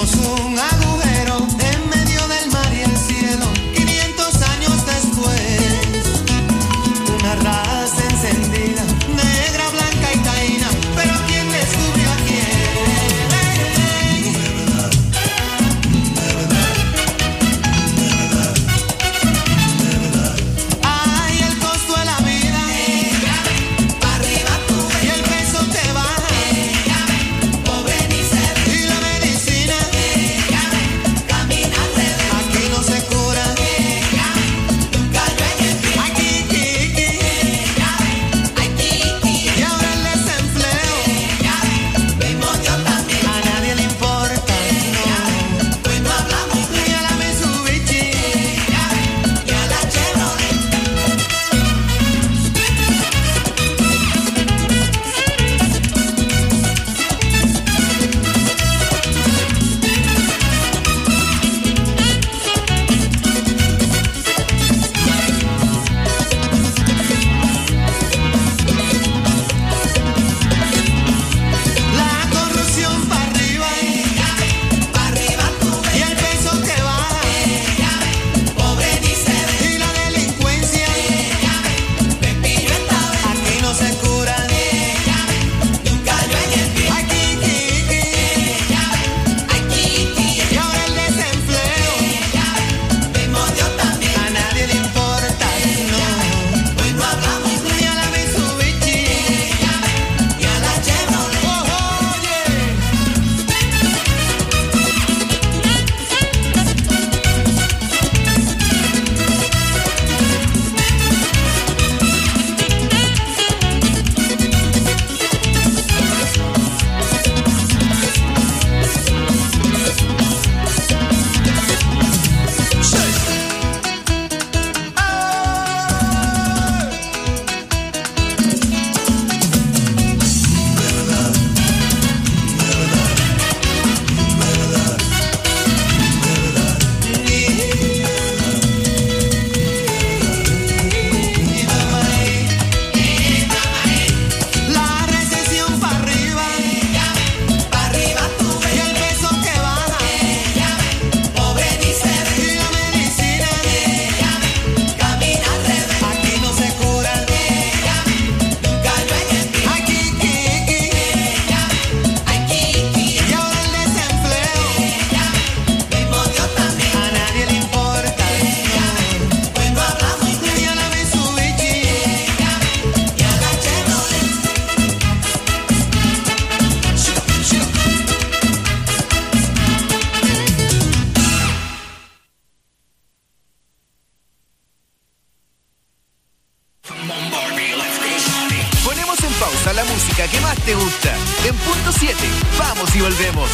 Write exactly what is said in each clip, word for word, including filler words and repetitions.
te gusta. En punto siete, vamos y volvemos.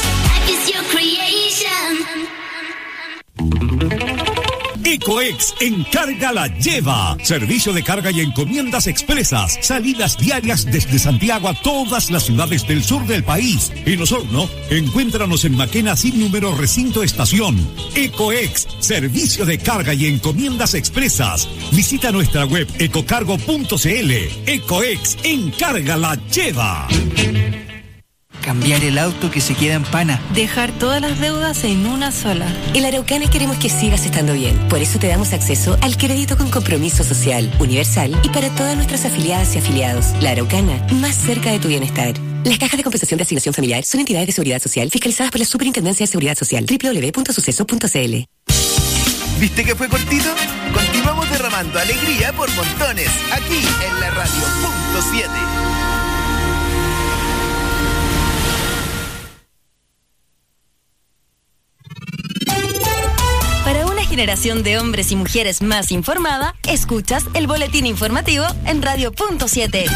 Ecoex Encarga la Lleva. Servicio de carga y encomiendas expresas. Salidas diarias desde Santiago a todas las ciudades del sur del país. En Osorno, encuéntranos en Maquena sin número recinto estación. Ecoex, servicio de carga y encomiendas expresas. Visita nuestra web ecocargo punto cl. Ecoex Encarga la Lleva. Cambiar el auto que se queda en pana. Dejar todas las deudas en una sola. En Araucana queremos que sigas estando bien. Por eso te damos acceso al crédito con compromiso social, universal y para todas nuestras afiliadas y afiliados. La Araucana, más cerca de tu bienestar. Las cajas de compensación de asignación familiar son entidades de seguridad social fiscalizadas por la Superintendencia de Seguridad Social. doble u doble u doble u punto suceso punto c l. ¿Viste que fue cortito? Continuamos derramando alegría por montones, aquí en la radio punto siete. Generación de hombres y mujeres más informada, escuchas el boletín informativo en radio punto siete.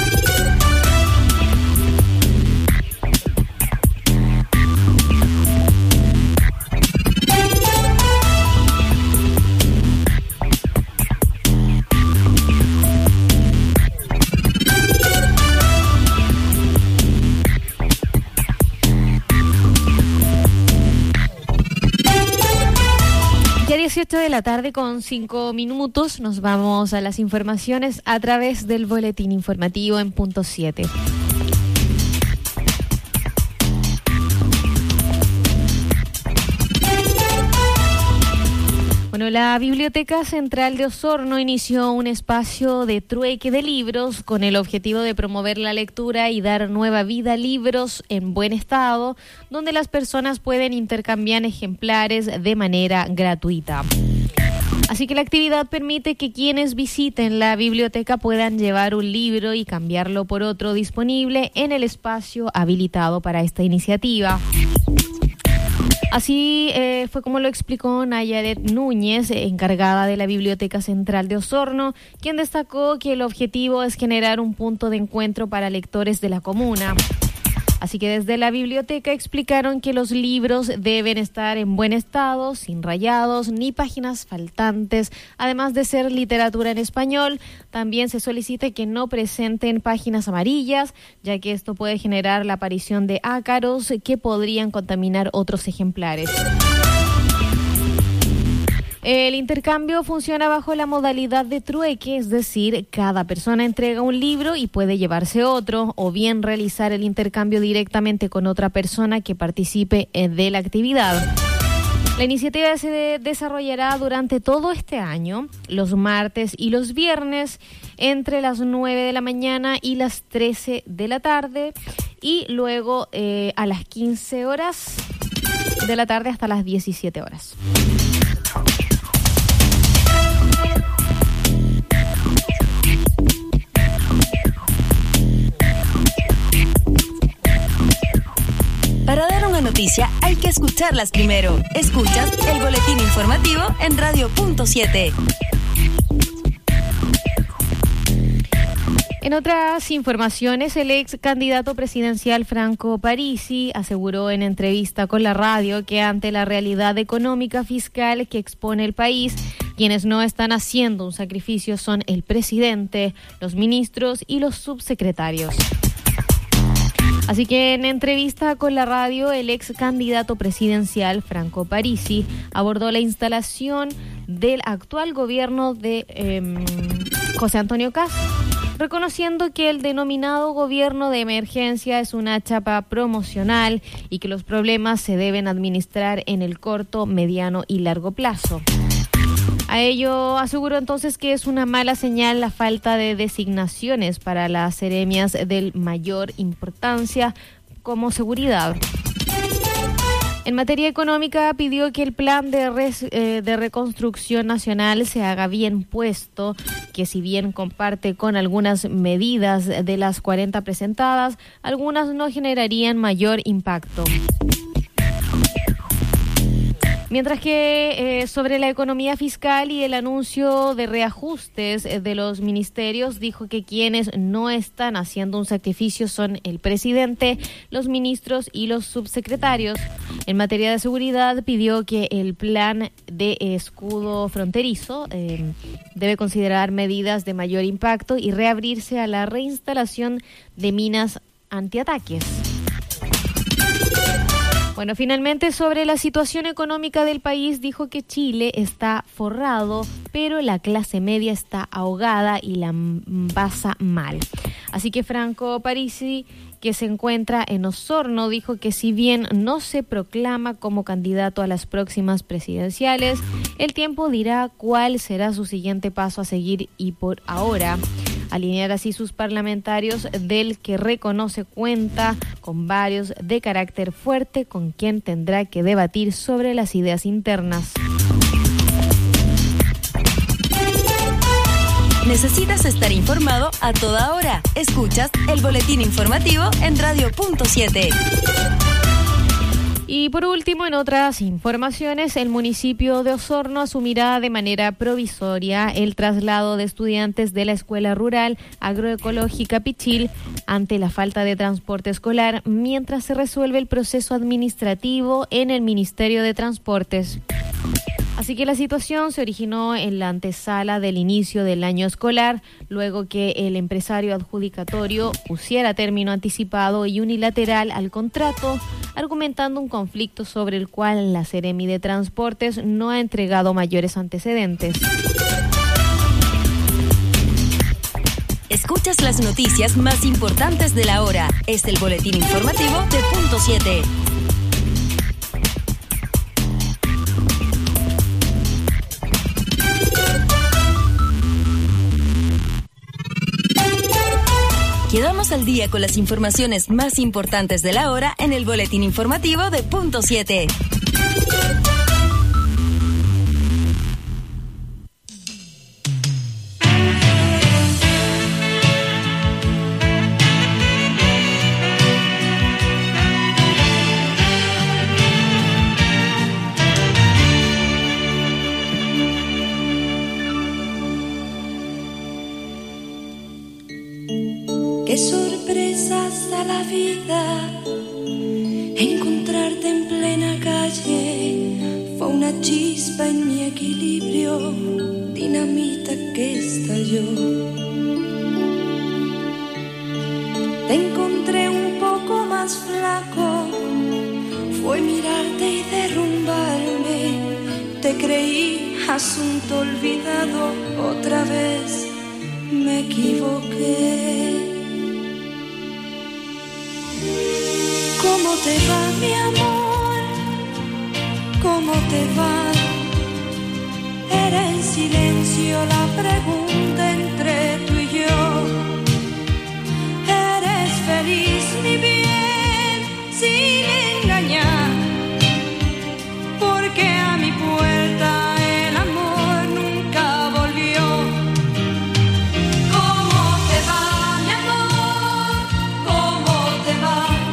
dieciocho de la tarde con cinco minutos, nos vamos a las informaciones a través del boletín informativo en punto siete. Bueno, la Biblioteca Central de Osorno inició un espacio de trueque de libros con el objetivo de promover la lectura y dar nueva vida a libros en buen estado, donde las personas pueden intercambiar ejemplares de manera gratuita. Así que la actividad permite que quienes visiten la biblioteca puedan llevar un libro y cambiarlo por otro disponible en el espacio habilitado para esta iniciativa. Así eh, fue como lo explicó Nayaret Núñez, encargada de la Biblioteca Central de Osorno, quien destacó que el objetivo es generar un punto de encuentro para lectores de la comuna. Así que desde la biblioteca explicaron que los libros deben estar en buen estado, sin rayados ni páginas faltantes, además de ser literatura en español. También se solicita que no presenten páginas amarillas, ya que esto puede generar la aparición de ácaros que podrían contaminar otros ejemplares. El intercambio funciona bajo la modalidad de trueque, es decir, cada persona entrega un libro y puede llevarse otro, o bien realizar el intercambio directamente con otra persona que participe de la actividad. La iniciativa se desarrollará durante todo este año, los martes y los viernes, entre las nueve de la mañana y las trece de la tarde, y luego eh, a las quince horas de la tarde hasta las diecisiete horas. Para dar una noticia hay que escucharlas primero. Escuchas el boletín informativo en Radio Punto siete. En otras informaciones, el ex candidato presidencial Franco Parisi aseguró en entrevista con la radio que ante la realidad económica fiscal que expone el país, quienes no están haciendo un sacrificio son el presidente, los ministros y los subsecretarios. Así que en entrevista con la radio, el ex candidato presidencial Franco Parisi abordó la instalación del actual gobierno de eh, José Antonio Kast, reconociendo que el denominado gobierno de emergencia es una chapa promocional y que los problemas se deben administrar en el corto, mediano y largo plazo. A ello aseguró entonces que es una mala señal la falta de designaciones para las seremias de mayor importancia como seguridad. En materia económica, pidió que el plan de, res, eh, de reconstrucción nacional se haga bien puesto, que si bien comparte con algunas medidas de las cuarenta presentadas, algunas no generarían mayor impacto. Mientras que eh, sobre la economía fiscal y el anuncio de reajustes eh, de los ministerios, dijo que quienes no están haciendo un sacrificio son el presidente, los ministros y los subsecretarios. En materia de seguridad, pidió que el plan de escudo fronterizo eh, debe considerar medidas de mayor impacto y reabrirse a la reinstalación de minas antiataques. Bueno, finalmente sobre la situación económica del país, dijo que Chile está forrado, pero la clase media está ahogada y la pasa mal. Así que Franco Parisi, que se encuentra en Osorno, dijo que si bien no se proclama como candidato a las próximas presidenciales, el tiempo dirá cuál será su siguiente paso a seguir y por ahora alinear así sus parlamentarios, del que reconoce cuenta con varios de carácter fuerte con quien tendrá que debatir sobre las ideas internas. ¿Necesitas estar informado a toda hora? Escuchas el boletín informativo en Radio Punto siete. Y por último, en otras informaciones, el municipio de Osorno asumirá de manera provisoria el traslado de estudiantes de la Escuela Rural Agroecológica Pichil ante la falta de transporte escolar, mientras se resuelve el proceso administrativo en el Ministerio de Transportes. Así que la situación se originó en la antesala del inicio del año escolar, luego que el empresario adjudicatorio pusiera término anticipado y unilateral al contrato, argumentando un conflicto sobre el cual la Seremi de Transportes no ha entregado mayores antecedentes. Escuchas las noticias más importantes de la hora. Es el boletín informativo de Punto siete. al día con las informaciones más importantes de la hora en el boletín informativo de Punto siete. Qué sorpresas da la vida, encontrarte en plena calle fue una chispa en mi equilibrio, dinamita que estalló. Te encontré un poco más flaco, fue mirarte y derrumbarme, te creí asunto olvidado, otra vez me equivoqué. ¿Cómo te va, mi amor? ¿Cómo te va? Era en silencio la pregunta entre tú y yo. ¿Eres feliz, mi bien, sin engañar? Porque a mi puerta el amor nunca volvió. ¿Cómo te va, mi amor? ¿Cómo te va?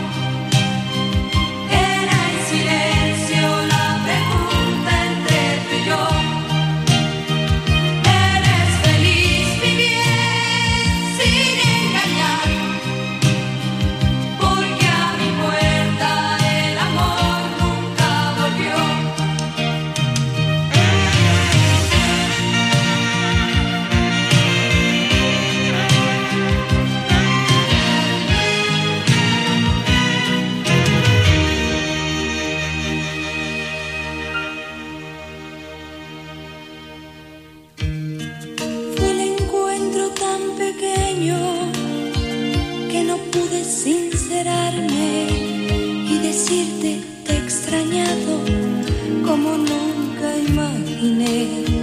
Sincerarme y decirte te he extrañado como nunca imaginé.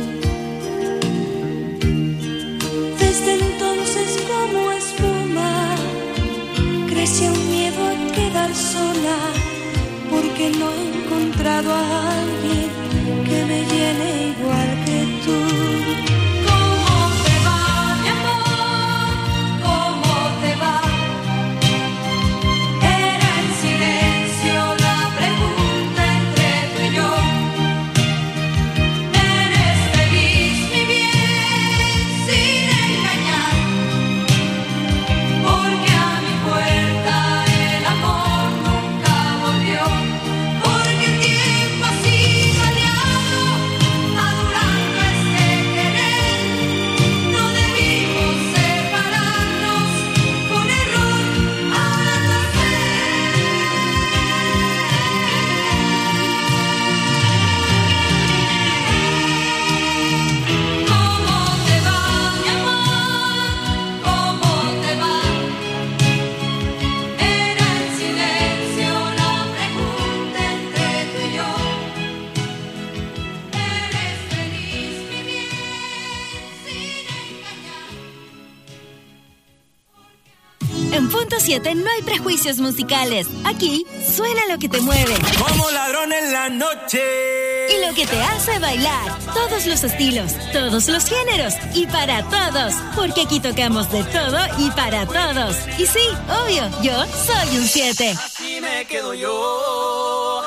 Desde entonces como espuma creció un miedo a quedar sola, porque no he encontrado a alguien que me llene igual que tú. siete no hay prejuicios musicales. Aquí suena lo que te mueve. Como ladrón en la noche. Y lo que te hace bailar. Todos los estilos, todos los géneros y para todos. Porque aquí tocamos de todo y para todos. Y sí, obvio, yo soy un siete. Así me quedo yo.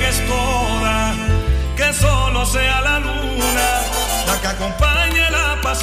Solo sea la luna la que acompañe la pasión.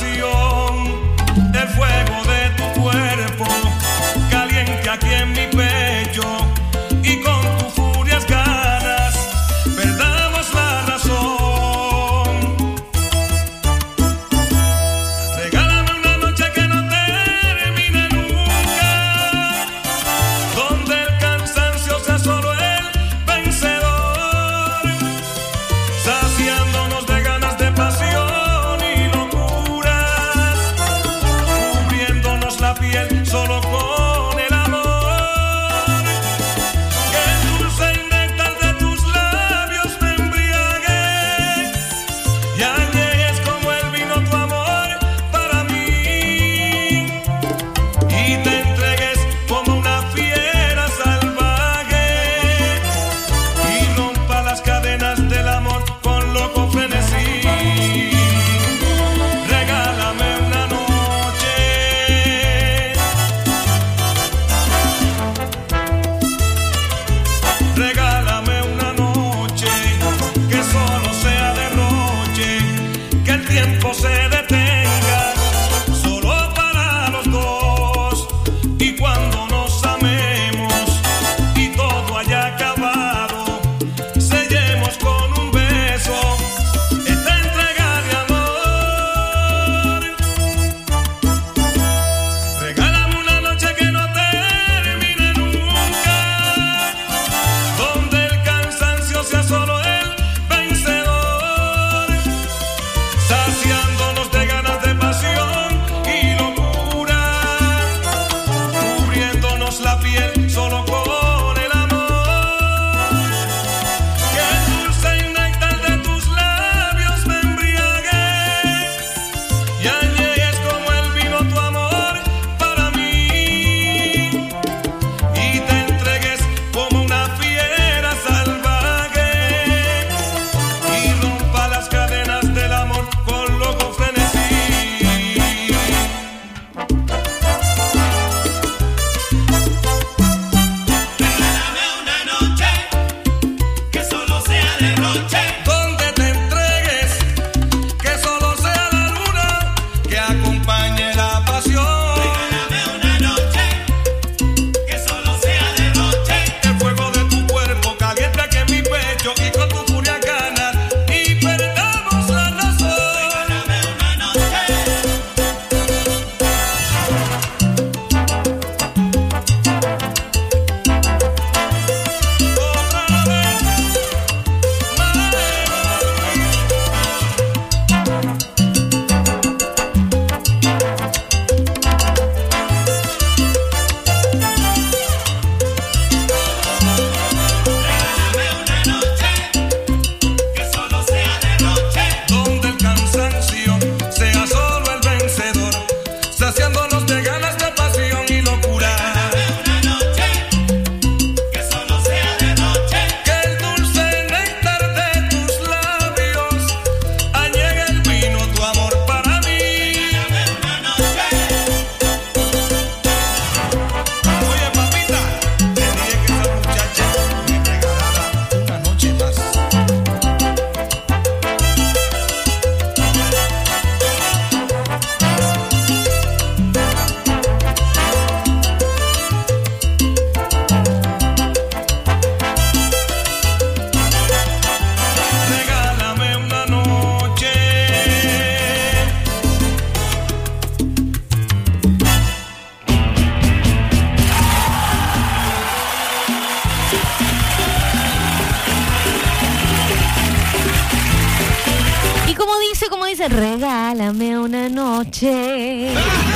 regálame una noche.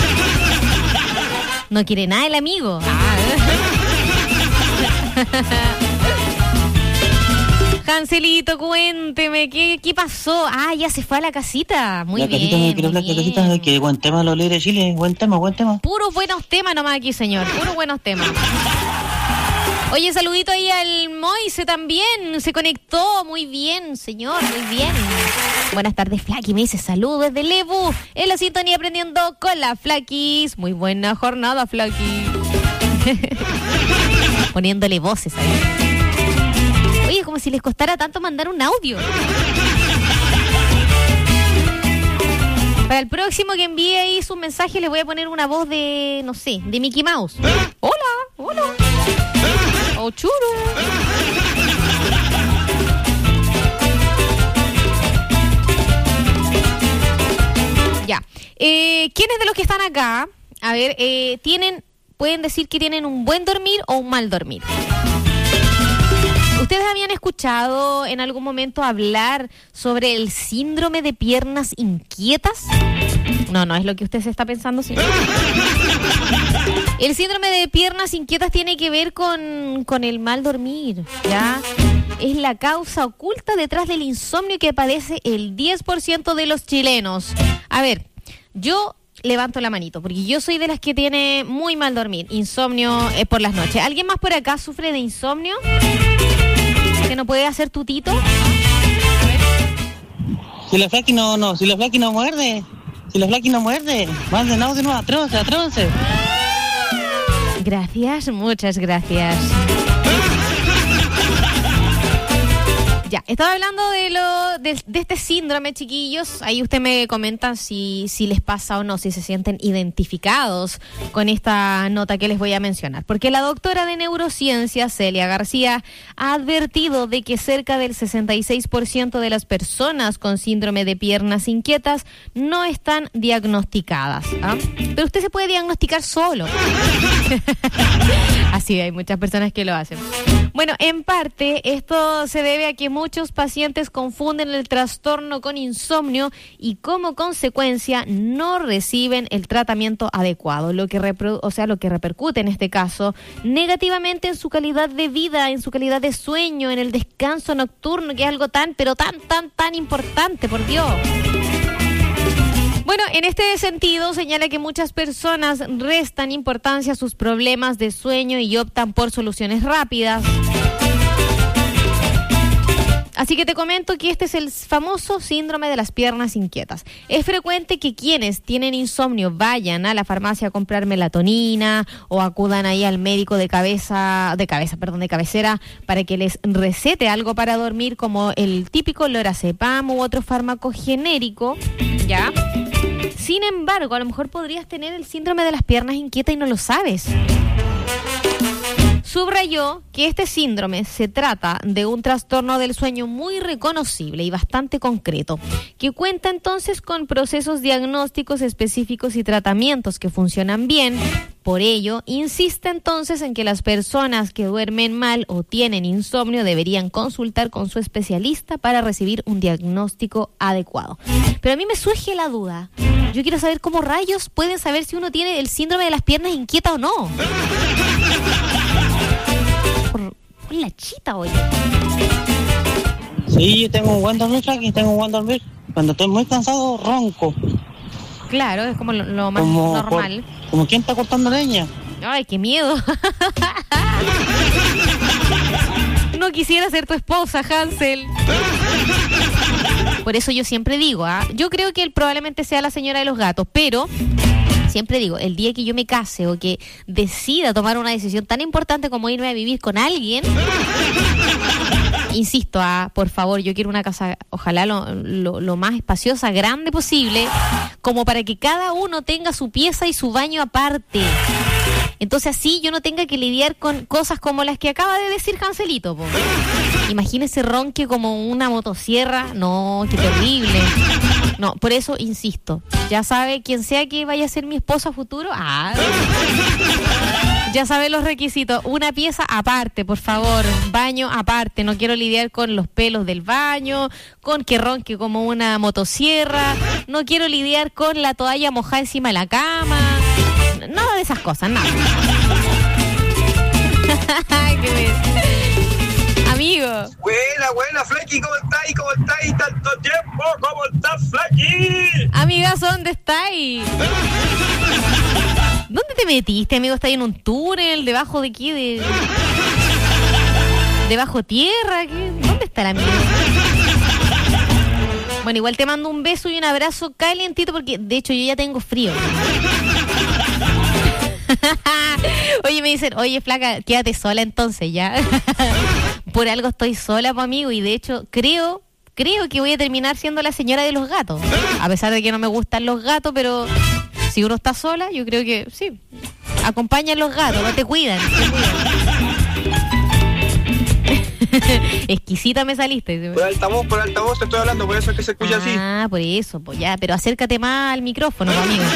No quiere nada el amigo. Ah. Cancelito, cuénteme, ¿qué, ¿qué pasó? Ah, ya se fue a la casita. Muy la bien. Casita, me quiero hablar, la casita, que buen tema los líderes de Chile. Buen tema, buen tema. Puros buenos temas nomás aquí, señor. Puros buenos temas. Oye, saludito ahí al Moise también. Se conectó. Muy bien, señor. Muy bien. Buenas tardes, Flaki. Me dice saludos desde Lebu. En la sintonía aprendiendo con la Flakis. Muy buena jornada, Flaki. Poniéndole voces ahí. Oye, como si les costara tanto mandar un audio. Para el próximo que envíe ahí sus mensajes les voy a poner una voz de, no sé, de Mickey Mouse. Hola, hola. Oh, churo. Ya. Eh, ¿Quiénes de los que están acá, a ver, eh, tienen, pueden decir que tienen un buen dormir o un mal dormir? ¿Ustedes habían escuchado en algún momento hablar sobre el síndrome de piernas inquietas? No, no es lo que usted se está pensando, señor. El síndrome de piernas inquietas tiene que ver con, con el mal dormir, ¿ya? Es la causa oculta detrás del insomnio que padece el diez por ciento de los chilenos. A ver, yo levanto la manito, porque yo soy de las que tiene muy mal dormir, insomnio eh, por las noches. ¿Alguien más por acá sufre de insomnio? ¿Que no puede hacer tutito? Si la Flaki no, no, si la Flaki no muerde, si la Flaki no muerde, manden audio, no, atrónse, atrónse. Gracias, muchas gracias. Ya, estaba hablando de lo de, de este síndrome, chiquillos. Ahí usted me comenta si, si les pasa o no, si se sienten identificados con esta nota que les voy a mencionar. Porque la doctora de neurociencia, Celia García, ha advertido de que cerca del sesenta y seis por ciento de las personas con síndrome de piernas inquietas no están diagnosticadas. ¿Ah? Pero usted se puede diagnosticar solo. Así hay muchas personas que lo hacen. Bueno, en parte esto se debe a que muchos pacientes confunden el trastorno con insomnio y como consecuencia no reciben el tratamiento adecuado, lo que repro- o sea, lo que repercute en este caso negativamente en su calidad de vida, en su calidad de sueño, en el descanso nocturno, que es algo tan, pero tan, tan, tan importante, por Dios. Bueno, en este sentido señala que muchas personas restan importancia a sus problemas de sueño y optan por soluciones rápidas. Así que te comento que este es el famoso síndrome de las piernas inquietas. Es frecuente que quienes tienen insomnio vayan a la farmacia a comprar melatonina o acudan ahí al médico de cabeza, de cabeza, perdón, de cabecera para que les recete algo para dormir, como el típico lorazepam u otro fármaco genérico, ¿ya? Sin embargo, a lo mejor podrías tener el síndrome de las piernas inquietas y no lo sabes. Subrayó que este síndrome se trata de un trastorno del sueño muy reconocible y bastante concreto, que cuenta entonces con procesos diagnósticos específicos y tratamientos que funcionan bien. Por ello, insiste entonces en que las personas que duermen mal o tienen insomnio deberían consultar con su especialista para recibir un diagnóstico adecuado. Pero a mí me surge la duda. Yo quiero saber cómo rayos pueden saber si uno tiene el síndrome de las piernas inquietas o no. Por, por la chita, oye. Sí, yo tengo un buen dormir, Frankie, tengo un buen dormir. Cuando estoy muy cansado, ronco. Claro, es como lo, lo más como, normal. Por, como quien está cortando leña. Ay, qué miedo. No quisiera ser tu esposa, Hansel. Por eso yo siempre digo, ¿ah? Yo creo que él probablemente sea la señora de los gatos, pero siempre digo, el día que yo me case o que decida tomar una decisión tan importante como irme a vivir con alguien, insisto, ah, por favor, yo quiero una casa, ojalá lo, lo, lo más espaciosa, grande posible, como para que cada uno tenga su pieza y su baño aparte. Entonces así yo no tenga que lidiar con cosas como las que acaba de decir Hanselito, po. Imagínese ronque como una motosierra. No, qué terrible. No, por eso insisto. Ya sabe, quien sea que vaya a ser mi esposa futuro, ah, Ya sabes los requisitos. Una pieza aparte, por favor. Baño aparte. No quiero lidiar con los pelos del baño, con que ronque como una motosierra. No quiero lidiar con la toalla mojada encima de la cama. Nada de esas cosas, nada. Qué bien. Amigo. Buena, buena, Flaky, ¿cómo estáis? ¿Cómo estáis? Tanto tiempo, ¿cómo estás, Flaky? Amigazo, ¿dónde estáis? ¿Dónde te metiste, amigo? ¿Estás en un túnel? ¿Debajo de qué? De... ¿Debajo tierra? ¿Qué? ¿Dónde está la amiga? Bueno, igual te mando un beso y un abrazo calientito porque, de hecho, yo ya tengo frío. Oye, me dicen, oye, flaca, quédate sola entonces, ya. Por algo estoy sola, pues, amigo, y de hecho, creo... Creo que voy a terminar siendo la señora de los gatos. A pesar de que no me gustan los gatos, pero si uno está sola, yo creo que sí. Acompañan los gatos, no te cuidan. Te cuidan. Exquisita me saliste. Por altavoz, por altavoz te estoy hablando, por eso es que se escucha ah, así. Ah, por eso, pues ya. Pero acércate más al micrófono, pues, amigo.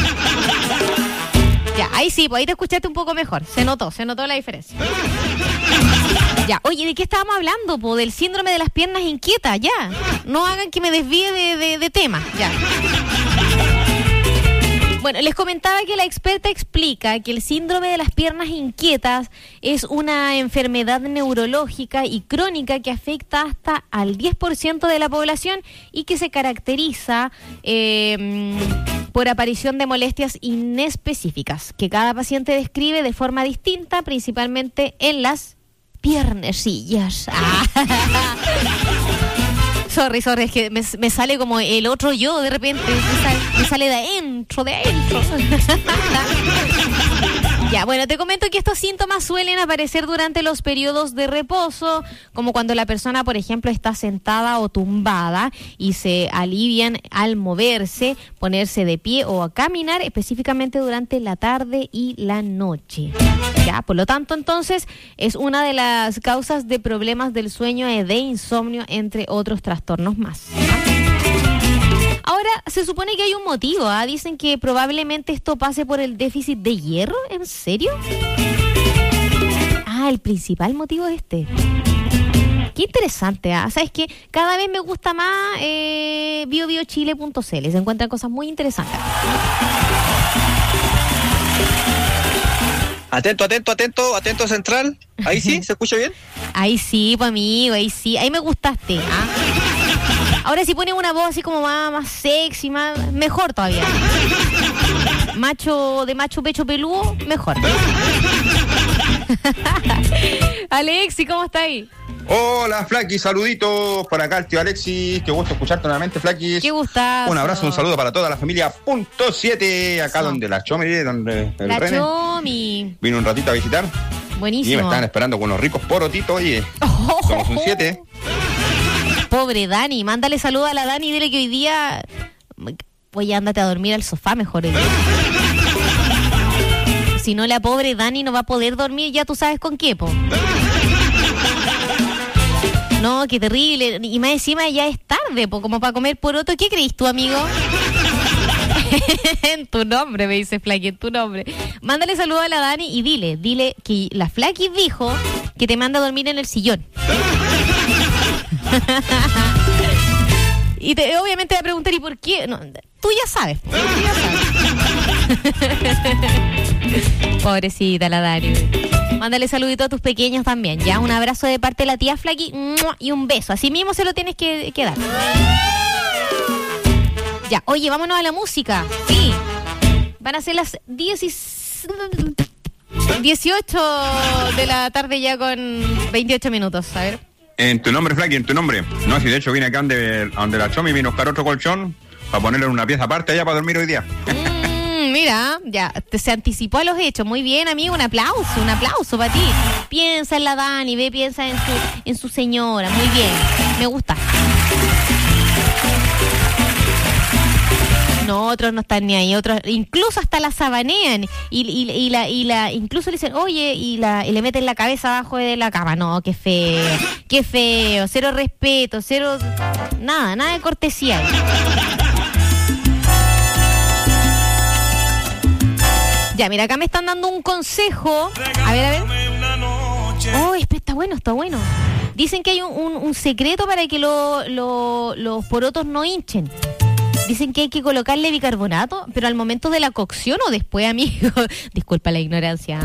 Ya, ahí sí, pues ahí te escuchaste un poco mejor. Se notó, se notó la diferencia. Ya, oye, ¿de qué estábamos hablando, po? Del síndrome de las piernas inquietas, ya. No hagan que me desvíe de, de, de tema, ya. Bueno, les comentaba que la experta explica que el síndrome de las piernas inquietas es una enfermedad neurológica y crónica que afecta hasta al diez por ciento de la población y que se caracteriza eh, por aparición de molestias inespecíficas, que cada paciente describe de forma distinta, principalmente en las piernecillas. Ah. Sorry, sorry, es que me, me sale como el otro yo de repente, me sale, me sale de adentro, de adentro. Ya, bueno, te comento que estos síntomas suelen aparecer durante los periodos de reposo, como cuando la persona, por ejemplo, está sentada o tumbada y se alivian al moverse, ponerse de pie o a caminar, específicamente durante la tarde y la noche. Ya, por lo tanto, entonces, es una de las causas de problemas del sueño y de insomnio, entre otros trastornos más. Ahora, se supone que hay un motivo, ¿ah? Dicen que probablemente esto pase por el déficit de hierro. ¿En serio? Ah, el principal motivo es este. Qué interesante, ¿ah? ¿Sabes qué? Cada vez me gusta más eh, bio bio chile punto c l. Se encuentran cosas muy interesantes. Atento, atento, atento, atento central. Ahí sí, ¿se escucha bien? Ahí sí, pues amigo, ahí sí. Ahí me gustaste, ¿ah? Ahora si pones una voz así como más, más sexy, más, mejor todavía. Macho de macho pecho peludo, mejor. Alexi, ¿cómo está ahí? Hola, Flaky, saluditos por acá el tío Alexis. Qué gusto escucharte nuevamente, Flaky. Qué gustazo. Un abrazo, un saludo para toda la familia Punto siete, acá Eso. donde la Chomi, donde el La René Chomi vino un ratito a visitar. Buenísimo. Y me estaban esperando con unos ricos porotitos, oye. Oh, somos un siete. Pobre Dani, mándale saludo a la Dani y dile que hoy día... Oye, ándate a dormir al sofá mejor. Hoy día. Si no, la pobre Dani no va a poder dormir, ya tú sabes con qué, po. No, qué terrible. Y más encima ya es tarde, po, como para comer poroto. ¿Qué crees tú, amigo? En tu nombre, me dice Flaky, en tu nombre. Mándale saludo a la Dani y dile, dile que la Flaky dijo que te manda a dormir en el sillón. Y te, obviamente va a preguntar, ¿y por qué? No, tú ya sabes. Tú ya sabes. Pobrecita la Dani. Mándale saludito a tus pequeños también, ¿ya? Un abrazo de parte de la tía Flaky y un beso. Así mismo se lo tienes que, que dar. Ya, oye, vámonos a la música. Sí. Van a ser las diez... dieciocho de la tarde ya con veintiocho minutos. A ver. En tu nombre, Flaky, en tu nombre. No, si de hecho vine acá donde, donde la Chomi, vino a buscar otro colchón para ponerle una pieza aparte allá para dormir hoy día. Mm, mira, ya, te, se anticipó a los hechos. Muy bien, amigo, un aplauso, un aplauso para ti. Piensa en la Dani, ve, piensa en su, en su señora. Muy bien, me gusta. No, otros no están ni ahí, otros incluso hasta la sabanean y, y, y la y la incluso le dicen, oye, y la y le meten la cabeza abajo de la cama. No, qué feo, qué feo, cero respeto, cero nada, nada de cortesía. Ya, mira, acá me están dando un consejo. A ver, a ver. Oh, está bueno, está bueno. Dicen que hay un, un, un secreto para que lo, lo, los porotos no hinchen. Dicen que hay que colocarle bicarbonato, pero al momento de la cocción o después, amigo. Disculpa la ignorancia.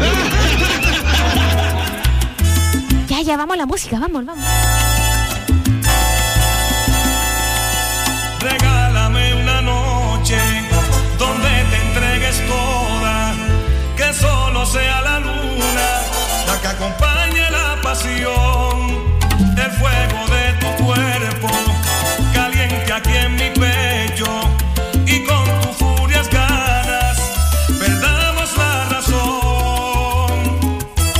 Ya, ya, vamos a la música, vamos, vamos. Regálame una noche donde te entregues toda, que solo sea la luna la que acompañe la pasión, el fuego de tu cuerpo caliente aquí en mi pecho, y con tus furias ganas perdamos la razón.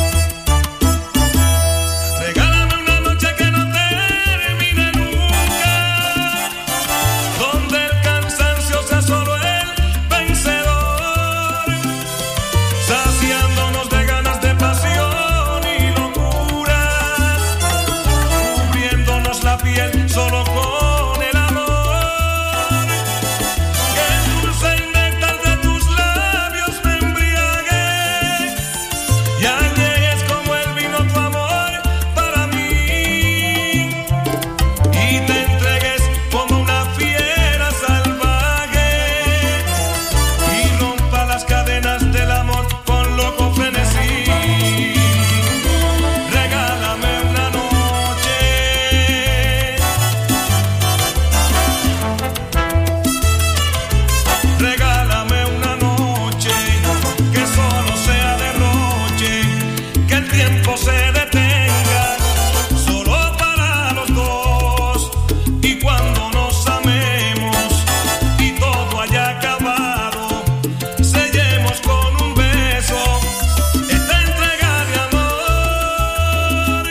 Regálame una noche que no termine nunca, donde el cansancio sea solo el vencedor, saciándonos de ganas de pasión y locuras, cubriéndonos la piel solo con el amor, que el dulce y néctar de tus labios me embriague y añejes como el vino tu amor para mí, y te entregues como una fiera salvaje y rompa las cadenas del amor con loco frenesí. Regálame una noche, regálame una noche que solo sea derroche, que el tiempo se detenga solo para los dos, y cuando nos amemos y todo haya acabado, sellemos con un beso esta entrega de amor.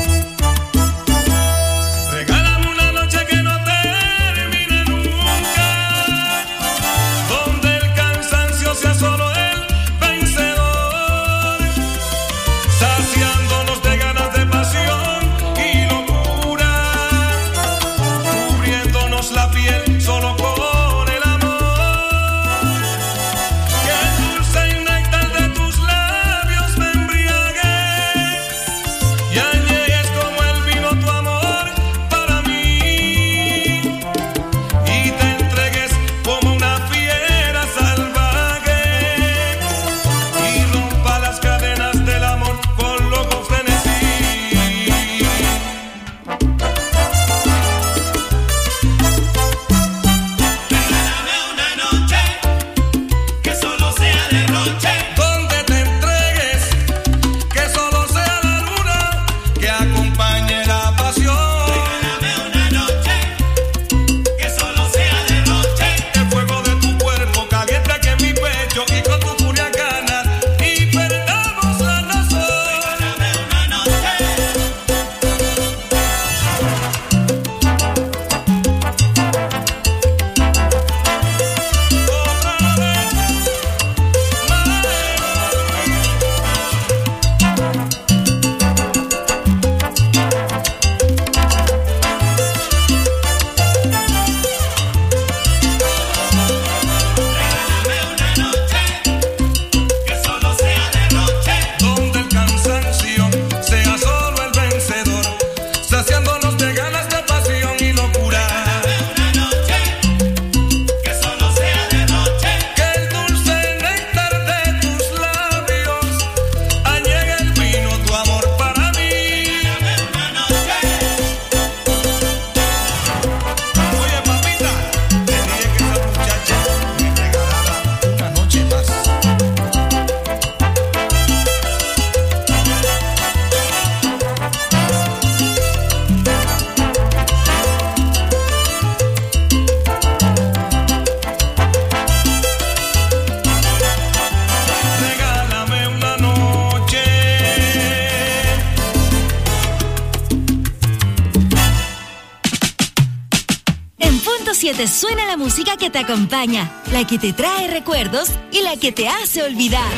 Regálame una noche que no termine nunca, donde el cansancio sea solo el vencedor, saciándonos de ganas de pasión y locura, cubriéndonos la piel solo con el amor, que el dulce y néctar de tus labios me embriague y añejes como el vino tu amor para mí, y te entregues como una fiera salvaje y rompa las cadenas del amor con loco frenesí. Regálame una noche que solo sea derroche, donde te entregues, que solo sea la luna que acompañe la pasión. Regálame una noche que solo sea derroche, el fuego de tu cuerpo caliente aquí en mi pecho, y con tu furia ganas y perdamos la razón. Regálame una noche. Otra vez regálame una noche que solo sea derroche, donde el cansancio sea solo el vencedor, saciándonos de ganas de pasión y locura. Regálame una noche que solo sea derroche, que el dulce néctar de tus labios añegue el vino tu amor para mí. Regálame una noche. Oye, papita, te dije que esa muchacha me regalara una noche más. Regálame una noche. En punto siete suena la música que te acompaña, la que te trae recuerdos y la que te hace olvidar.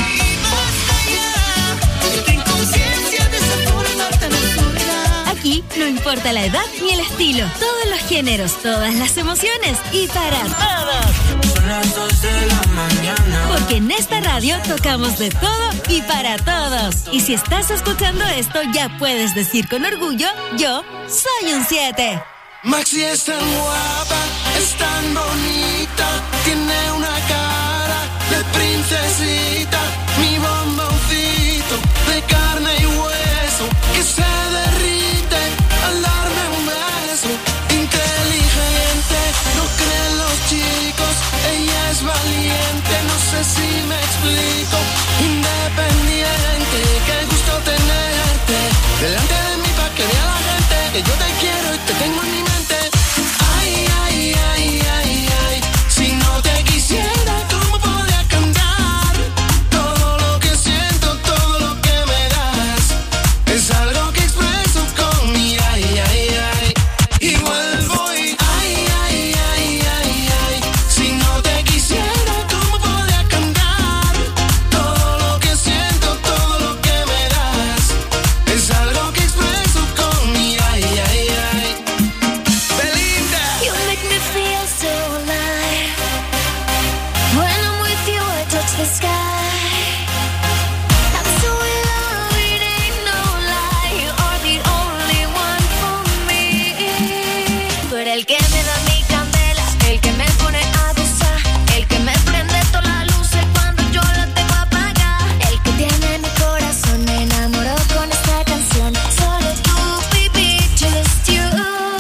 Aquí no importa la edad ni el estilo, todos los géneros, todas las emociones y para todos. las dos de la mañana. Porque en esta radio tocamos de todo y para todos. Y si estás escuchando esto, ya puedes decir con orgullo, yo soy un siete. Maxi es tan guapa, es tan bonita, tiene una cara de princesita, mi bomboncito de carne y hueso que se derrite al darme un beso. Inteligente, no creen los chicos, ella es valiente, no sé si me explico. Independiente, qué gusto tenerte delante de mí pa' que vea la gente que yo te quiero y te tengo en mi mente. Ay, ay, ay, ay, ay, si no te quisiera, ¿cómo podría cantar? Todo lo que siento, todo lo que me das, es algo que expreso con mi ay, ay, ay. Y vuelvo y ay, ay, ay, ay, ay, si no te quisiera, ¿cómo podría cantar? Todo lo que siento, todo lo que me das, es algo que expreso con mi ay, ay, ay. Belinda. You make me feel so alive. When I'm with you, I touch the sky. I'm so in love, it ain't no lie. You are the only one for me. Tú eres el que me da mi candela, el que me pone a gozar, el que me prende todas las luces cuando yo la tengo apagada, el que tiene mi corazón enamorado con esta canción. Solo tú, baby, just you.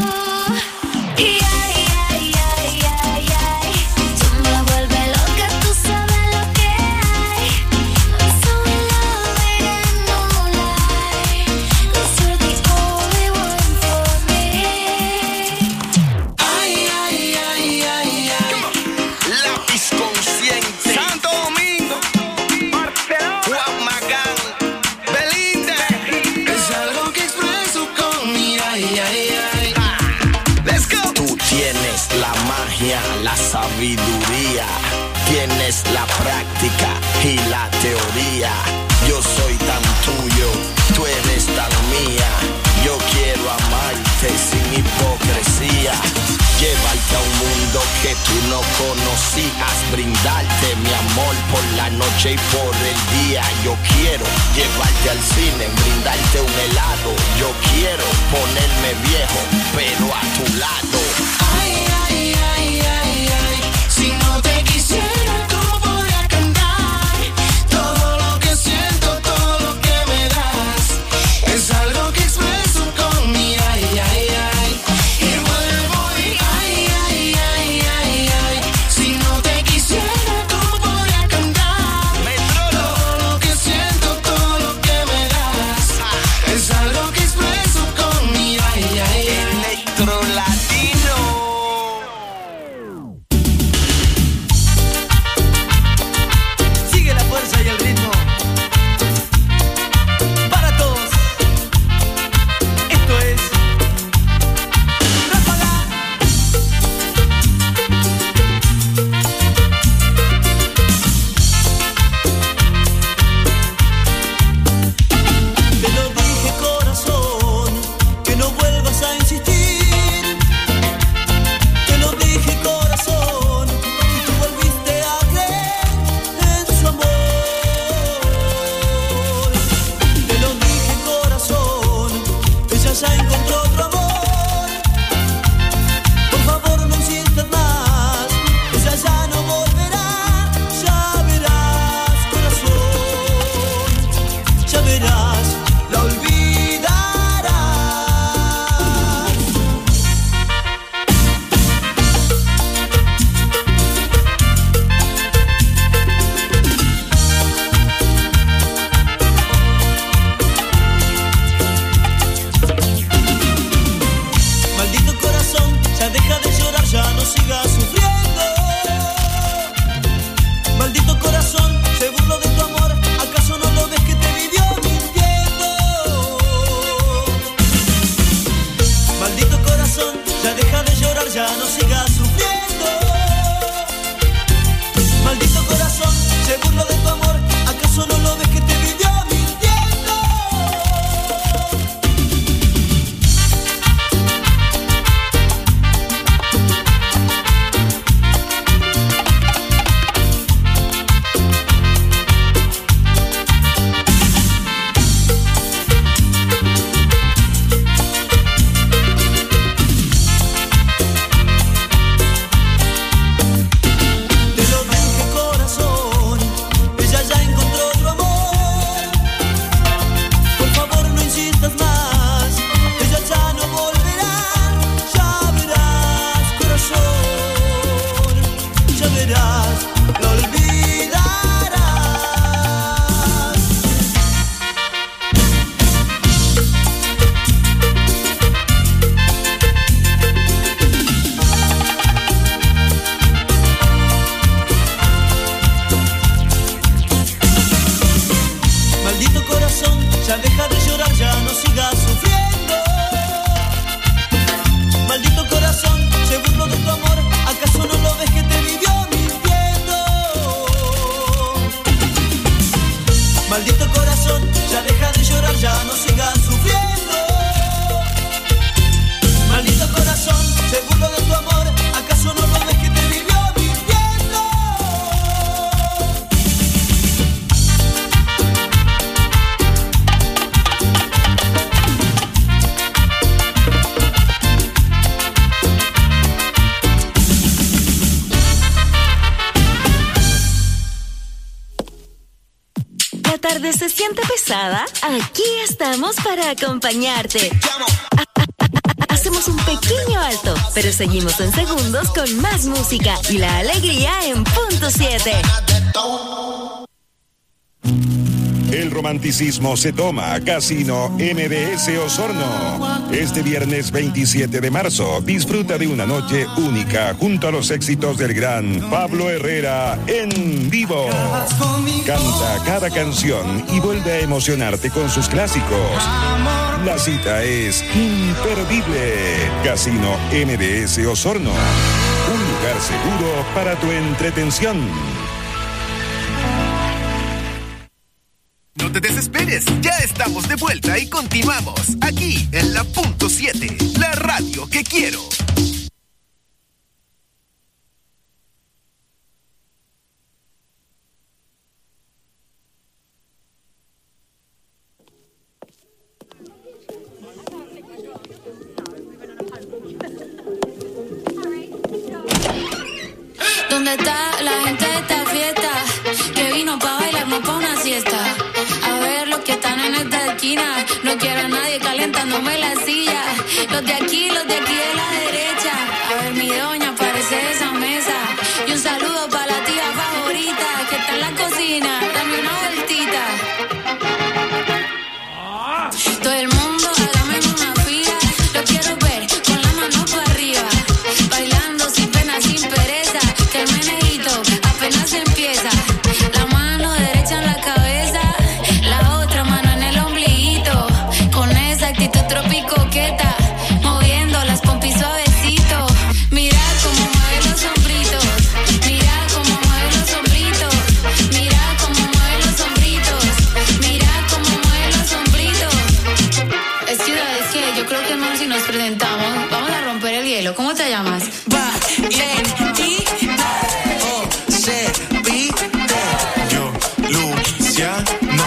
Y ay, ay, ay, ay, ay, tú me vuelves loca, tú sabes lo que hay. I'm so in love, it ain't no lie, 'cause you're the only one for me. Ay, ay, ay, ay, ay. Lápiz consciente. Santo Domingo. Barcelona. Juan Magán. Belinda. Es algo que expreso con mi ay, ay, ay. Let's go. Tú tienes la magia, la sabiduría. Tienes la práctica y la teoría. Yo soy tan tuyo, tú eres tan mía. Yo quiero amarte sin hipocresía. Llevarte a un mundo que tú no conocías. Brindarte mi amor por la noche y por el día. Yo quiero llevarte al cine, brindarte un helado. Yo quiero ponerme viejo, pero a tu lado. Ay, ay, ay, ay, ay, si no te quisiera, ¿cómo podría cantar? Todo lo que siento, todo lo que me das, es algo que expreso con mi ay, ay, ay. Y vuelvo y ay, ay, ay, ay, ay, si no te quisiera, ¿cómo podría cantar? Todo lo que siento, todo lo que me das, es algo que expreso con mi ay, ay, ay. Electro Latino. sigas sufriendo. Maldito corazón, se burló de tu amor, ¿acaso no lo ves que te vivió mintiendo? Maldito corazón, ya deja de llorar, ya no sigas sufriendo. Maldito corazón, se burló de tu amor, ¿acaso no lo ves que te vivió mintiendo? La tarde se siente pesada. Aquí estamos para acompañarte. Hacemos un pequeño alto, pero seguimos en segundos con más música y la alegría en punto siete. El romanticismo se toma. Casino M B S Osorno. Este viernes veintisiete de marzo, disfruta de una noche única junto a los éxitos del gran Pablo Herrera en vivo. Canta cada canción y vuelve a emocionarte con sus clásicos. La cita es imperdible. Casino M B S Osorno. Un lugar seguro para tu entretención. No te desesperes, ya estamos de vuelta y continuamos aquí en la punto siete, la radio que quiero. ¿Dónde está la gente de esta fiesta? Que vino pa' bailar, no pa' una siesta. A ver los que están en esta esquina. No quiero a nadie calentándome la silla. Los de aquí, los de aquí de la derecha. A ver mi doña, parece de esa mesa. Y un saludo pa' la tía favorita que está en la cocina. Dame una vueltita. Todo el mundo, hágame una fila. Lo quiero ver con la mano para arriba. Bailando sin pena, sin pereza. Que el meneíto apenas empieza. La mano derecha en la cabeza, la otra mano en el ombliguito. Con esa actitud tropicoqueta, moviendo las pompis suavecito. Mira cómo mueve los hombritos. Mira cómo mueve los hombritos. Mira cómo mueve los hombritos. Mira cómo mueve los hombritos. Es ciudad, es que yo creo que es mejor si nos presentamos. Vamos a romper el hielo. ¿Cómo te llamas? Yo, Luciano.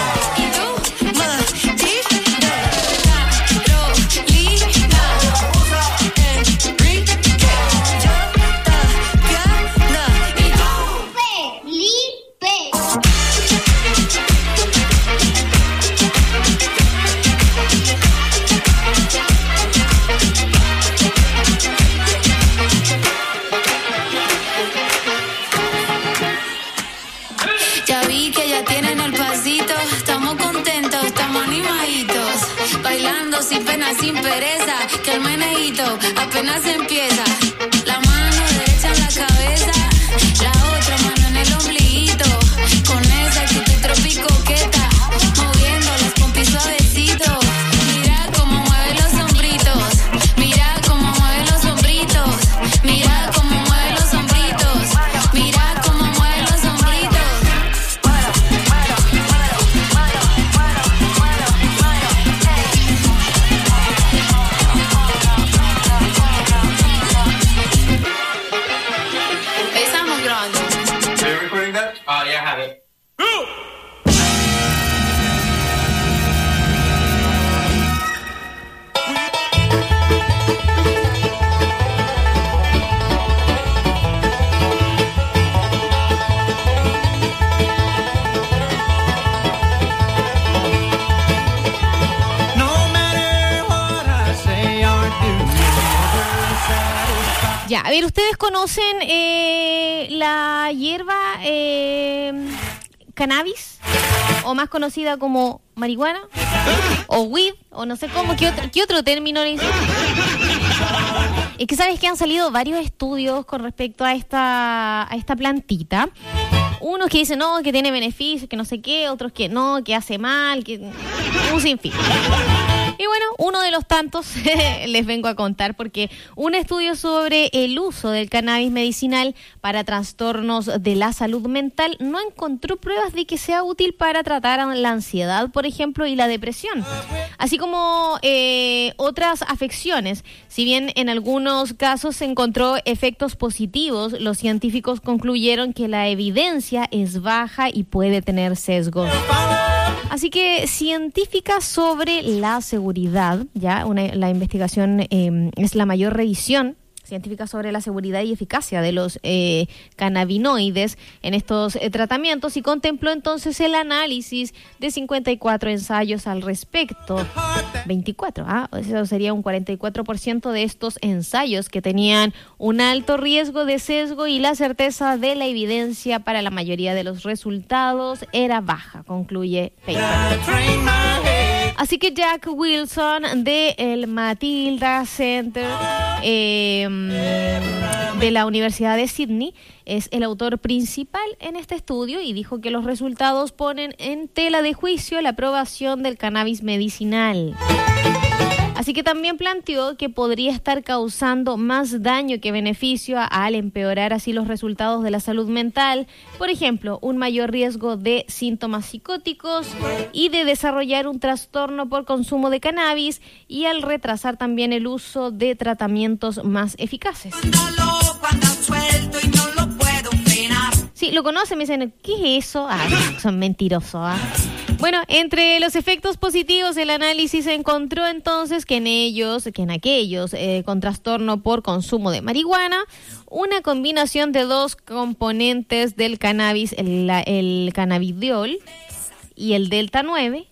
Ya vi que ya tienen el pasito. Estamos contentos, estamos animaditos. Bailando sin pena, sin pereza. Que el meneíto apenas empieza. La mano derecha en la cabeza, la otra mano en el ombliguito. Con esa actitud tropicoqueta, moviendo las pompis suavecito. Mira cómo mueve los hombritos. Mira cómo mueve los hombritos. Mira cómo mueve los hombritos. Mira cómo mueve los hombritos. Estamos grabando. Are you recording that? Oh, yeah, I have it. Ya, a ver, ¿ustedes conocen eh, la hierba eh, cannabis? O más conocida como marihuana, o weed, o no sé cómo, ¿qué otro, qué otro término le dicen? Es que sabes que han salido varios estudios con respecto a esta, a esta plantita. Unos que dicen, no, que tiene beneficios, que no sé qué, otros que no, que hace mal, que un sinfín. Y bueno, uno de los tantos les vengo a contar porque un estudio sobre el uso del cannabis medicinal para trastornos de la salud mental no encontró pruebas de que sea útil para tratar la ansiedad, por ejemplo, y la depresión, así como eh, otras afecciones. Si bien en algunos casos se encontró efectos positivos, los científicos concluyeron que la evidencia es baja y puede tener sesgos. Así que científicas sobre la seguridad, ya una, la investigación eh, es la mayor revisión científica sobre la seguridad y eficacia de los eh, cannabinoides en estos eh, tratamientos y contempló entonces el análisis de cincuenta y cuatro ensayos al respecto. veinticuatro, ah, eso sería un cuarenta y cuatro por ciento de estos ensayos que tenían un alto riesgo de sesgo y la certeza de la evidencia para la mayoría de los resultados era baja, concluye paper. Así que Jack Wilson de el Matilda Center eh, de la Universidad de Sydney es el autor principal en este estudio y dijo que los resultados ponen en tela de juicio la aprobación del cannabis medicinal. Así que también planteó que podría estar causando más daño que beneficio al empeorar así los resultados de la salud mental, por ejemplo, un mayor riesgo de síntomas psicóticos y de desarrollar un trastorno por consumo de cannabis y al retrasar también el uso de tratamientos más eficaces. Sí, lo conocen, me dicen, ¿qué es eso? Ah, son mentirosos, ¿ah? Bueno, entre los efectos positivos, el análisis encontró entonces que en ellos, que en aquellos eh, con trastorno por consumo de marihuana, una combinación de dos componentes del cannabis, el, el cannabidiol y el delta nueve,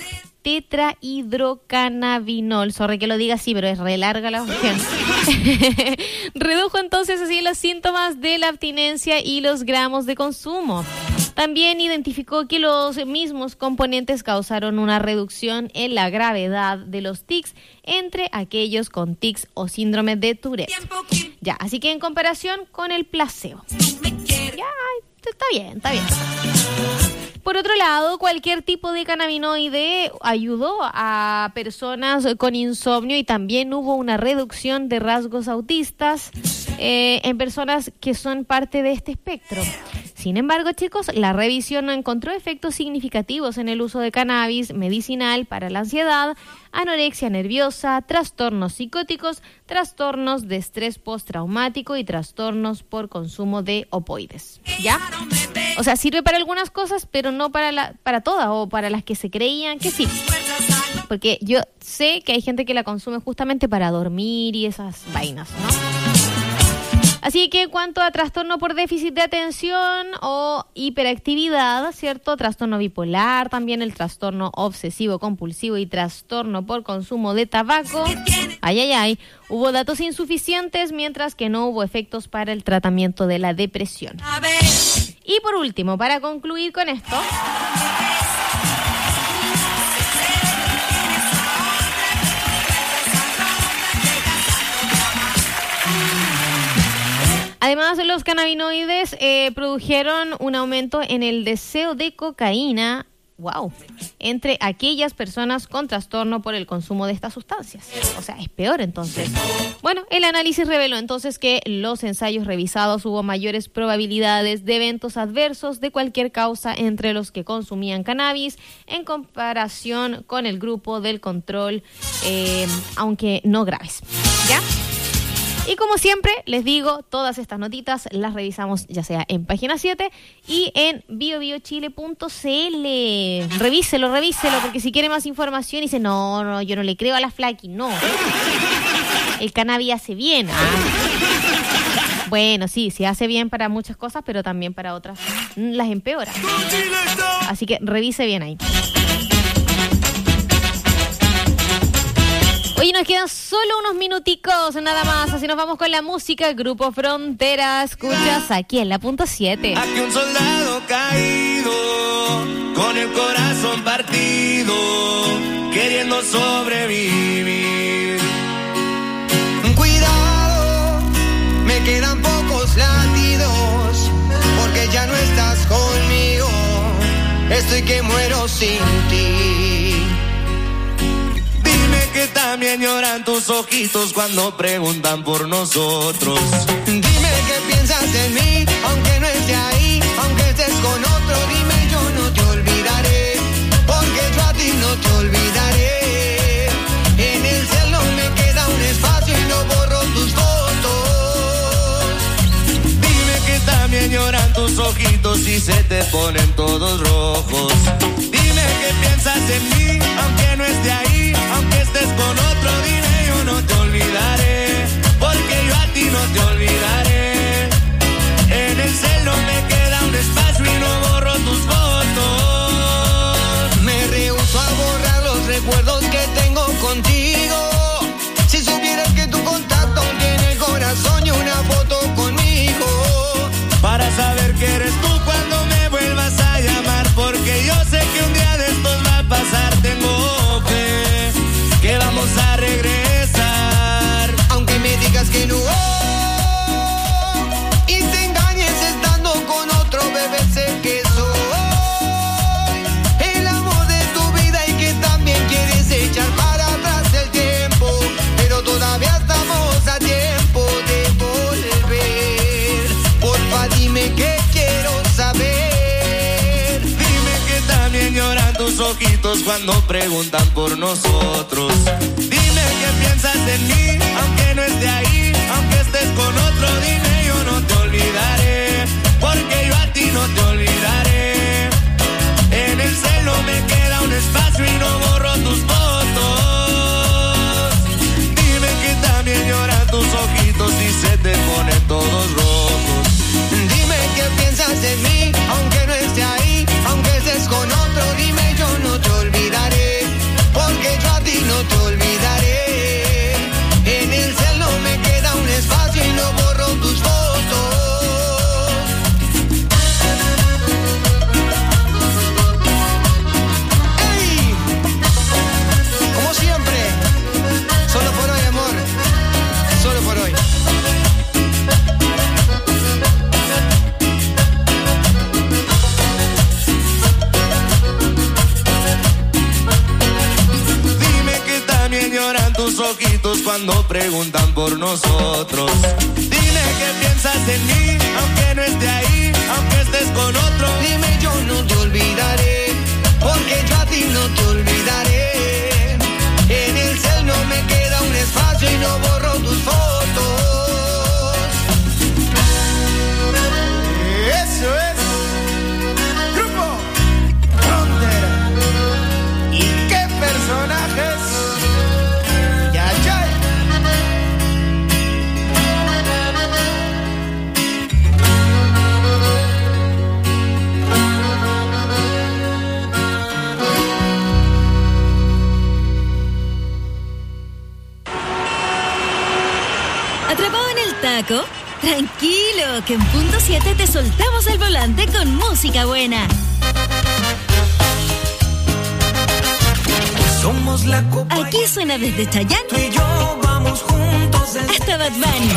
tetrahidrocannabinol, sorry que lo diga así, pero es re larga la opción. Redujo entonces así los síntomas de la abstinencia y los gramos de consumo. También identificó que los mismos componentes causaron una reducción en la gravedad de los tics entre aquellos con tics o síndrome de Tourette. Ya, así que en comparación con el placebo. Ya, está bien, está bien. Por otro lado, cualquier tipo de cannabinoide ayudó a personas con insomnio y también hubo una reducción de rasgos autistas eh, en personas que son parte de este espectro. Sin embargo, chicos, la revisión no encontró efectos significativos en el uso de cannabis medicinal para la ansiedad, anorexia nerviosa, trastornos psicóticos, trastornos de estrés postraumático y trastornos por consumo de opoides. ¿Ya? O sea, sirve para algunas cosas, pero no para la, para todas o para las que se creían que sí. Porque yo sé que hay gente que la consume justamente para dormir y esas vainas, ¿no? Así que en cuanto a trastorno por déficit de atención o hiperactividad, ¿cierto? Trastorno bipolar, también el trastorno obsesivo compulsivo y trastorno por consumo de tabaco. Ay, ay, ay. Hubo datos insuficientes, mientras que no hubo efectos para el tratamiento de la depresión. Y por último, para concluir con esto... Además, los cannabinoides eh, produjeron un aumento en el deseo de cocaína, wow, entre aquellas personas con trastorno por el consumo de estas sustancias. O sea, es peor entonces. Bueno, el análisis reveló entonces que los ensayos revisados hubo mayores probabilidades de eventos adversos de cualquier causa entre los que consumían cannabis en comparación con el grupo del control, eh, aunque no graves. ¿Ya? Y como siempre, les digo, todas estas notitas las revisamos ya sea en Página siete y en bio bio chile punto c l. Revíselo, revíselo, porque si quiere más información y dice, no, no, yo no le creo a la Flaky, no. El cannabis hace bien. Ah. Bueno, sí, sí hace bien para muchas cosas, pero también para otras las empeora. Así que revise bien ahí. Oye, nos quedan solo unos minuticos, nada más, así nos vamos con la música. Grupo Frontera, escuchas aquí en la punto siete. Aquí un soldado caído, con el corazón partido, queriendo sobrevivir. Cuidado, me quedan pocos latidos, porque ya no estás conmigo, estoy que muero sin ti. Dime que también lloran tus ojitos cuando preguntan por nosotros. Dime qué piensas de mí, aunque no esté ahí, aunque estés con otro, dime yo no te olvidaré, porque yo a ti no te olvidaré. En el cielo me queda un espacio y no borro tus fotos. Dime que también lloran tus ojitos y se te ponen todos rojos. Dime qué piensas en mí, aunque no esté ahí, aunque estés con otro, dime yo no te olvidaré, porque yo a ti no te olvidaré. En el cielo me queda un espacio y no borro tus fotos. Me rehúso a borrar los recuerdos que tengo contigo. Si supieras que tu contacto tiene el corazón y una foto conmigo. Para saber que eres tú cuando me vuelvas a llamar, porque yo sé que un día de estos va a pasar. Tengo fe que vamos a regresar, aunque me digas que no. Y te engañes estando con otro, bebé, sé que soy el amor de tu vida y que también quieres echar para atrás el tiempo, pero todavía estamos a tiempo de volver. Porfa, dime que quiero saber. Dime que también lloran tus ojitos cuando preguntan por nosotros. Dime qué piensas en mí, aunque no esté ahí, aunque estés con otro, dime yo no te olvidaré, porque yo a ti no te olvidaré. En el cielo me queda un espacio y no borro tus fotos. Dime que también lloran tus ojitos y se te ponen todos rojos. Dime qué piensas de mí, aunque no esté ahí, aunque estés con otro, dime yo no te olvidaré, porque yo a ti no te olvidaré. En el cielo me queda un espacio y no borro tus fotos. ¡Ey! Como siempre, solo por hoy, amor, solo por hoy. Lloran tus ojitos cuando preguntan por nosotros. Dime qué piensas en mí, aunque no esté ahí, aunque estés con otro, dime yo no te olvidaré, porque yo a ti no te olvidaré. En el cielo me queda un espacio y no borro tus fotos. Eso es Grupo Frontera. ¿Y qué personajes? ¿Atrapado en el taco? Tranquilo, que en punto siete te soltamos el volante con música buena. Somos la copa. Aquí suena desde Chayanne Tú y yo vamos juntos hasta Bad Bunny,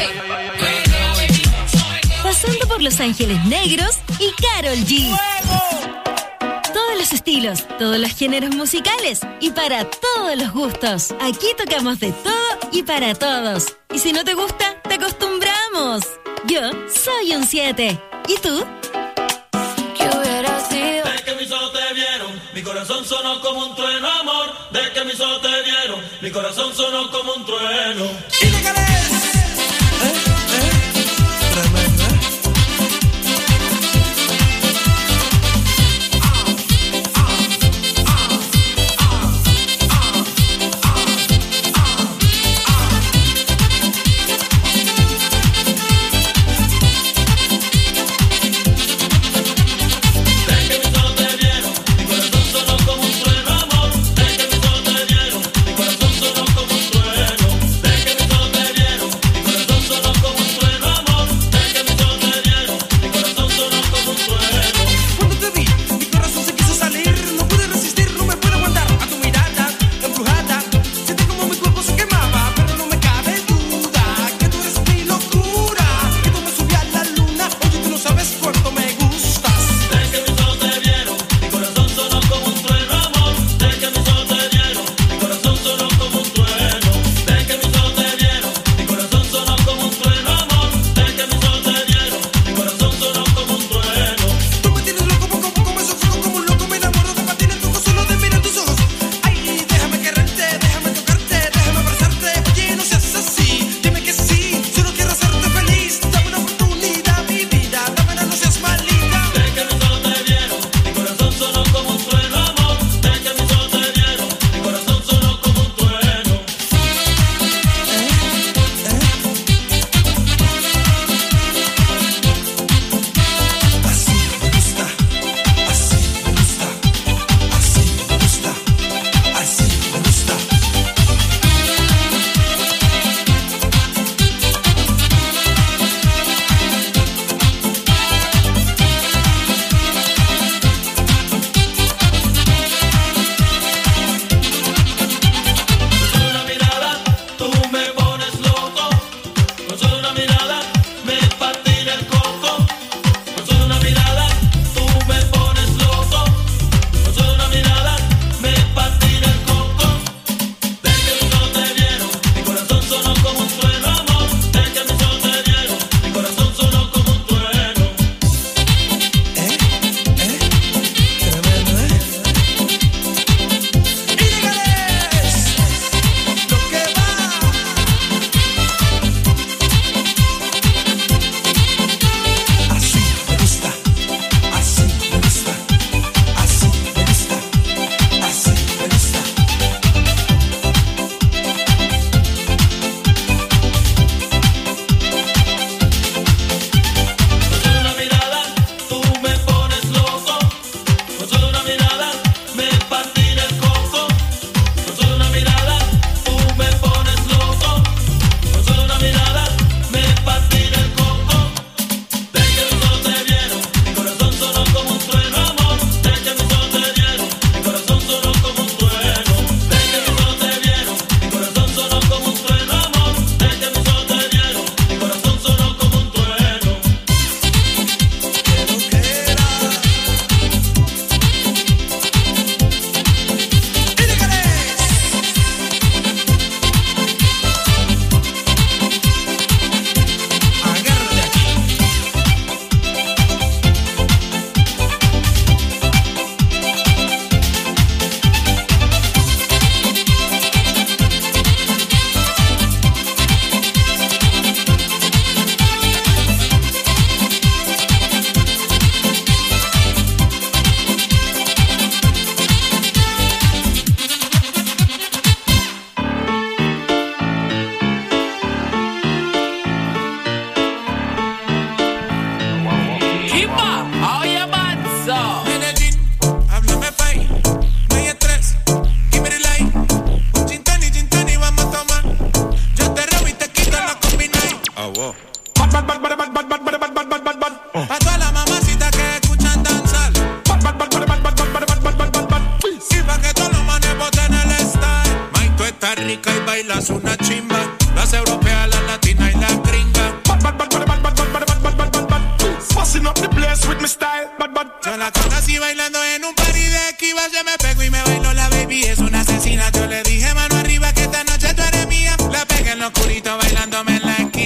pasando por Los Ángeles Negros y Karol G. Todos los estilos, todos los géneros musicales y para todos los gustos. Aquí tocamos de todo y para todos. Y si no te gusta, te acostumbramos. Yo soy un siete. ¿Y tú? ¿Qué hubiera sido? De que mis ojos te vieron, mi corazón sonó como un trueno, amor. De que mis ojos te vieron, mi corazón sonó como un trueno. ¡Ilegales! ¿Eh? ¿Eh? Tremenda. De que mis ojos te vieron, mi corazón sonó como un trueno. De que mis ojos te vieron.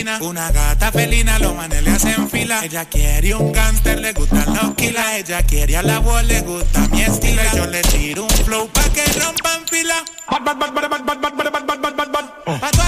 fina. Una gata felina, los manes le hacen fila. Ella quiere un gánster, le gustan los kilas. Ella quiere a la voz, le gusta mi estilo. Yo le tiro un flow pa' que rompan fila. Bad, bad, bad, bad, bad, bad, bad, bad, bad, bad, bad.